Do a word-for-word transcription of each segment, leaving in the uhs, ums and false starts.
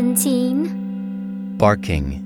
seventeen. Barking.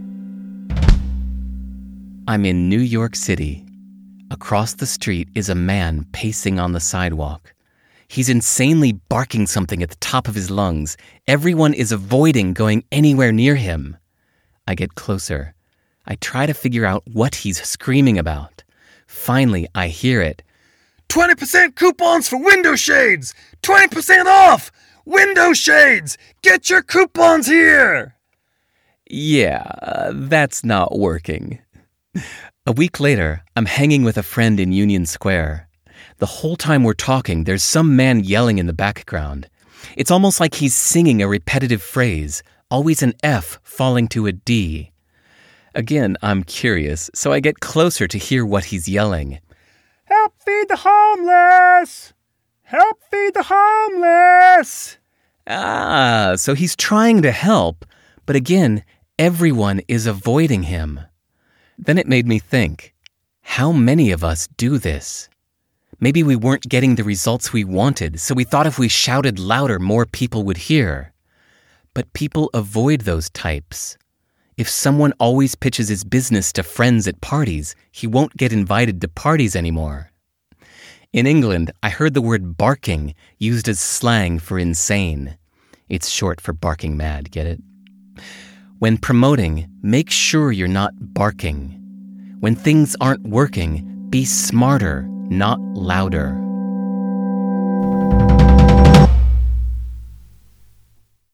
I'm in New York City. Across the street is a man pacing on the sidewalk. He's insanely barking something at the top of his lungs. Everyone is avoiding going anywhere near him. I get closer. I try to figure out what he's screaming about. Finally, I hear it. twenty percent coupons for window shades! twenty percent off! Window shades! Get your coupons here! Yeah, uh, that's not working. A week later, I'm hanging with a friend in Union Square. The whole time we're talking, there's some man yelling in the background. It's almost like he's singing a repetitive phrase, always an F falling to a D. Again, I'm curious, so I get closer to hear what he's yelling. Help feed the homeless! Help feed the homeless! Ah, so he's trying to help, but again, everyone is avoiding him. Then it made me think, how many of us do this? Maybe we weren't getting the results we wanted, so we thought if we shouted louder, more people would hear. But people avoid those types. If someone always pitches his business to friends at parties, he won't get invited to parties anymore. In England, I heard the word barking used as slang for insane. It's short for barking mad, get it? When promoting, make sure you're not barking. When things aren't working, be smarter, not louder.